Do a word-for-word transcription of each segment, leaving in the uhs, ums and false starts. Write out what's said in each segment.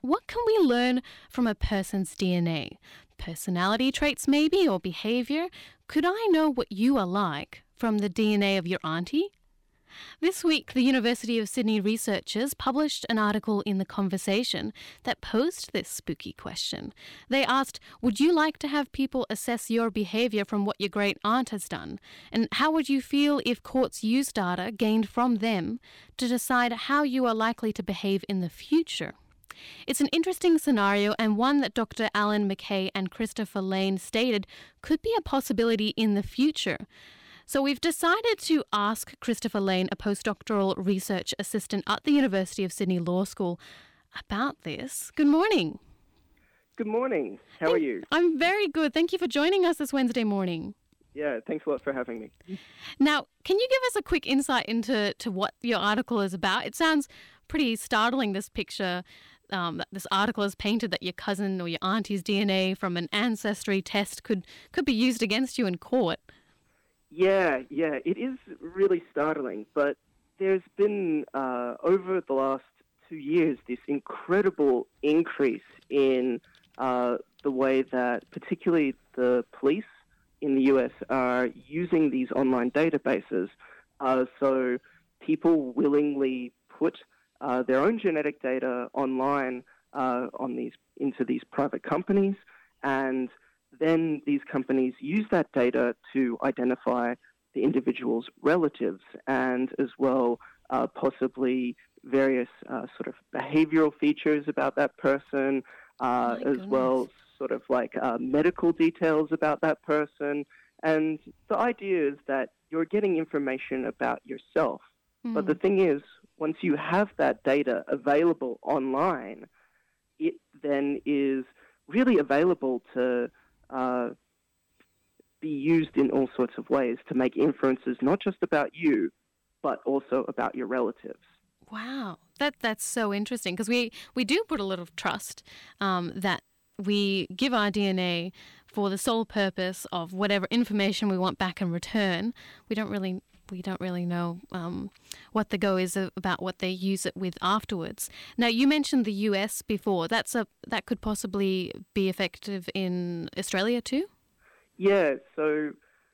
what can we learn from a person's D N A? Personality traits maybe, or behaviour? Could I know what you are like from the D N A of your auntie? This week, the University of Sydney researchers published an article in The Conversation that posed this spooky question. They asked, would you like to have people assess your behaviour from what your great aunt has done? And how would you feel if courts use data gained from them to decide how you are likely to behave in the future? It's an interesting scenario, and one that Doctor Alan McKay and Christopher Lane stated could be a possibility in the future. So we've decided to ask Christopher Lane, a postdoctoral research assistant at the University of Sydney Law School, about this. Good morning. Good morning. How are you? I'm very good. Thank you for joining us this Wednesday morning. Yeah, thanks a lot for having me. Now, can you give us a quick insight into to what your article is about? It sounds pretty startling, this picture um, that this article has painted, that your cousin or your auntie's D N A from an ancestry test could, could be used against you in court. Yeah, yeah, it is really startling, but there's been, uh, over the last two years, this incredible increase in uh, the way that particularly the police in the U S are using these online databases. Uh, so people willingly put uh, their own genetic data online uh, on these into these private companies, and then these companies use that data to identify the individual's relatives and as well uh, possibly various uh, sort of behavioral features about that person, uh, as well sort of like uh, medical details about that person. And the idea is that you're getting information about yourself. Mm. But the thing is, once you have that data available online, it then is really available to Uh, be used in all sorts of ways to make inferences, not just about you, but also about your relatives. Wow, that that's so interesting, because we, we do put a lot of trust um, that we give our D N A for the sole purpose of whatever information we want back in return. We don't really we don't really know um, what the go is about what they use it with afterwards. Now, you mentioned the U S before. That's a that could possibly be effective in Australia too? Yeah, so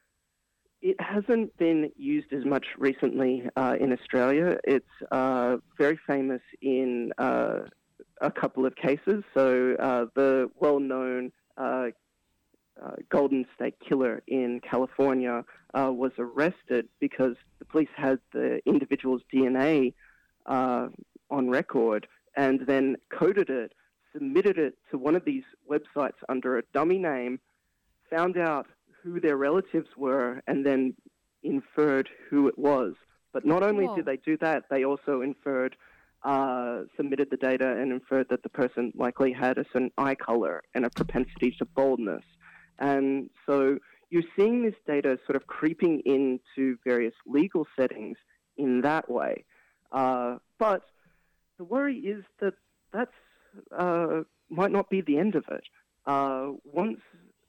it hasn't been used as much recently uh, in Australia. It's uh, very famous in uh, a couple of cases. So uh, the well-known uh, uh, Golden State Killer in California uh, was arrested because the police had the individual's D N A uh, on record and then coded it, submitted it to one of these websites under a dummy name, found out who their relatives were, and then inferred who it was. But not only Whoa. did they do that, they also inferred, uh, submitted the data and inferred that the person likely had a certain eye color and a propensity to boldness. And so you're seeing this data sort of creeping into various legal settings in that way. Uh, but the worry is that that's uh, might not be the end of it. Uh, once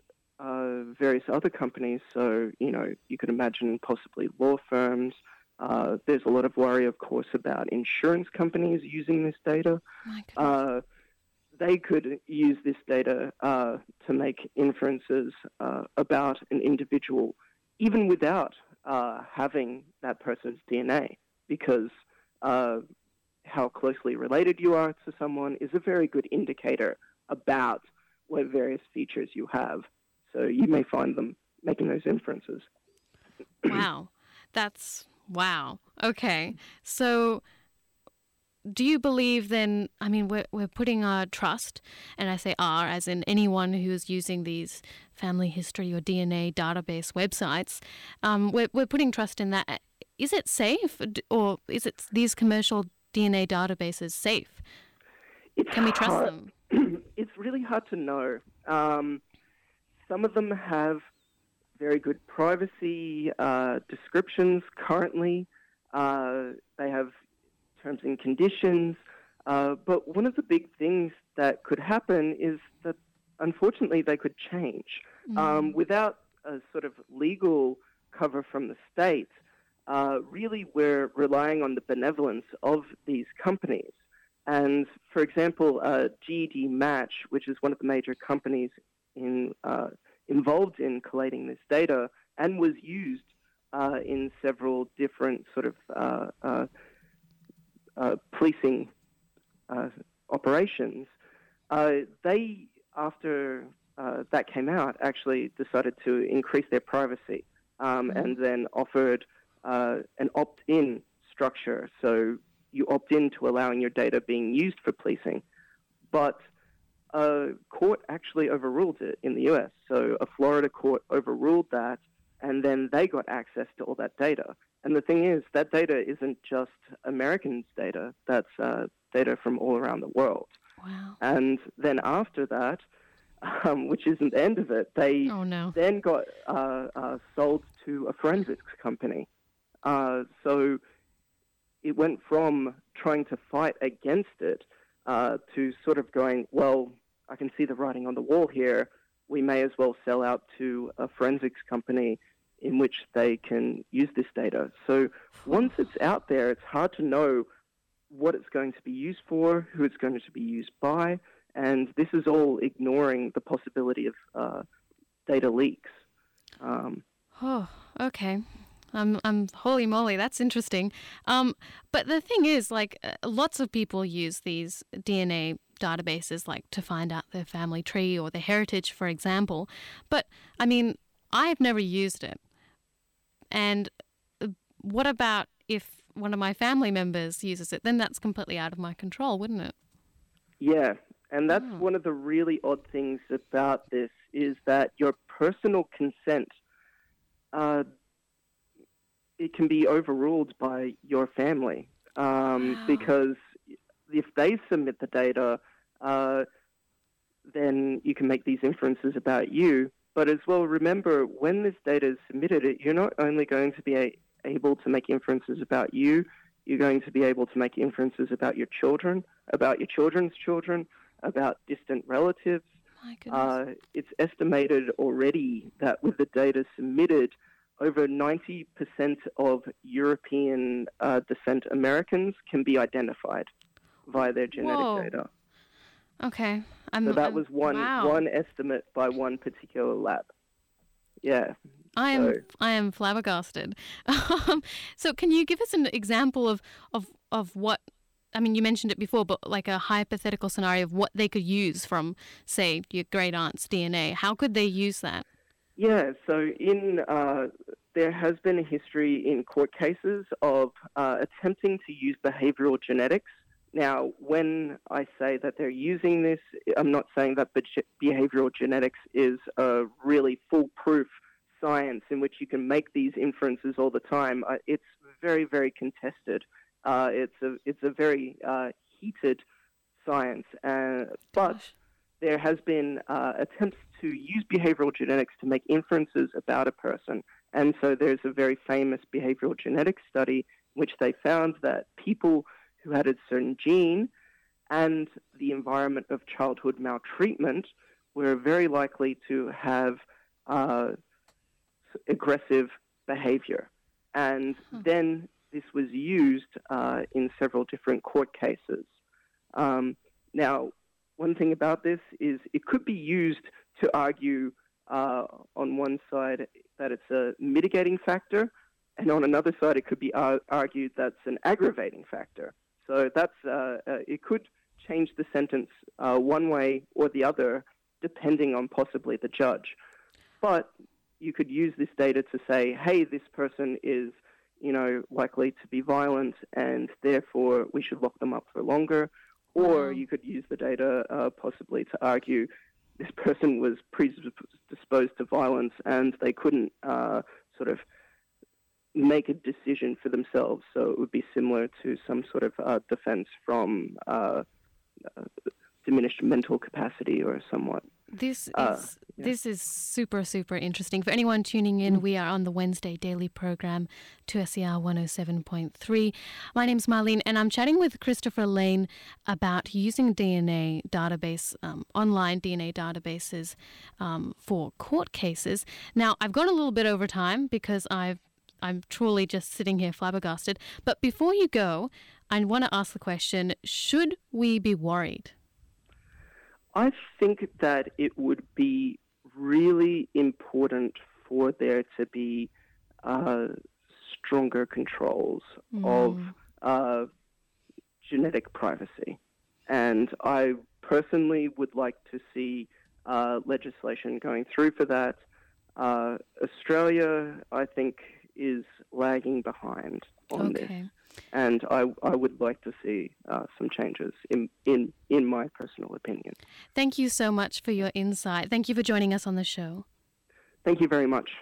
uh, various other companies, so, you know, you could imagine possibly law firms, uh, there's a lot of worry, of course, about insurance companies using this data. Uh, they could use this data uh, to make inferences uh, about an individual, even without uh, having that person's D N A, because uh, how closely related you are to someone is a very good indicator about what various features you have. So you may find them making those inferences. Wow. That's, wow. Okay. So do you believe then, I mean, we're, we're putting our trust, and I say our as in anyone who's using these family history or D N A database websites, um, we're, we're putting trust in that. Is it safe, or is it these commercial D N A databases safe? It's Can we trust hard. them? It's really hard to know. Um, some of them have very good privacy uh, descriptions currently. Uh, they have terms and conditions. Uh, but one of the big things that could happen is that, unfortunately, they could change. Mm. Um, without a sort of legal cover from the state, uh, really we're relying on the benevolence of these companies. And for example, uh, G E D Match, which is one of the major companies in, uh, involved in collating this data and was used uh, in several different sort of uh, uh, uh, policing uh, operations, uh, they, after uh, that came out, actually decided to increase their privacy um, mm-hmm. and then offered uh, an opt-in structure. So you opt in to allowing your data being used for policing. But a court actually overruled it in the U S. So a Florida court overruled that, and then they got access to all that data. And the thing is, that data isn't just Americans' data. That's uh, data from all around the world. Wow. And then after that, um, which isn't the end of it, they oh, no. then got uh, uh, sold to a forensics company. Uh, so it went from trying to fight against it uh, to sort of going, well, I can see the writing on the wall here. We may as well sell out to a forensics company in which they can use this data. So once it's out there, it's hard to know what it's going to be used for, who it's going to be used by, and this is all ignoring the possibility of uh, data leaks. Um, oh, okay. I'm, I'm holy moly, that's interesting. Um, but the thing is, like, uh, lots of people use these D N A databases, like, to find out their family tree or their heritage, for example. But, I mean, I've never used it. And uh, what about if one of my family members uses it? Then that's completely out of my control, wouldn't it? Yeah, and that's oh. one of the really odd things about this is that your personal consent uh, it can be overruled by your family um, wow. because if they submit the data, uh, then you can make these inferences about you. But as well, remember, when this data is submitted, you're not only going to be a, able to make inferences about you, you're going to be able to make inferences about your children, about your children's children, about distant relatives. My goodness. Uh, it's estimated already that with the data submitted, over ninety percent of European uh, descent Americans can be identified via their genetic Whoa. data. Okay. I'm, so that I'm, was one wow. one estimate by one particular lab. Yeah. I am so. I am flabbergasted. Um, so can you give us an example of, of, of what, I mean, you mentioned it before, but like a hypothetical scenario of what they could use from, say, your great aunt's D N A. How could they use that? Yeah, so in uh, there has been a history in court cases of uh, attempting to use behavioral genetics. Now, when I say that they're using this, I'm not saying that behavioral genetics is a really foolproof science in which you can make these inferences all the time. Uh, it's very, very contested. Uh, it's a it's a very uh, heated science, uh, but Gosh. there has been uh, attempts to use behavioral genetics to make inferences about a person. And so there's a very famous behavioral genetics study in which they found that people who had a certain gene and the environment of childhood maltreatment were very likely to have uh, aggressive behavior. And Hmm. then this was used uh, in several different court cases. Um, now, one thing about this is it could be used to argue uh, on one side that it's a mitigating factor, and on another side it could be ar- argued that's an aggravating factor. So that's uh, uh, it could change the sentence uh, one way or the other, depending on possibly the judge. But you could use this data to say, hey, this person is, you know, likely to be violent, and therefore we should lock them up for longer. Or Wow. you could use the data uh, possibly to argue this person was predisposed to violence and they couldn't uh, sort of make a decision for themselves. So it would be similar to some sort of uh, defense from uh, uh, diminished mental capacity or somewhat. This is Uh, yeah. this is super, super interesting. For anyone tuning in, Mm. we are on the Wednesday daily program, two S E R one oh seven point three. My name's Marlene, and I'm chatting with Christopher Lane about using D N A database, um, online D N A databases um, for court cases. Now, I've gone a little bit over time because I've I'm truly just sitting here flabbergasted. But before you go, I want to ask the question, should we be worried? I think that it would be really important for there to be uh, stronger controls Mm. of uh, genetic privacy. And I personally would like to see uh, legislation going through for that. Uh, Australia, I think, is lagging behind on this. Okay. And I, I would like to see uh, some changes in, in, in my personal opinion. Thank you so much for your insight. Thank you for joining us on the show. Thank you very much.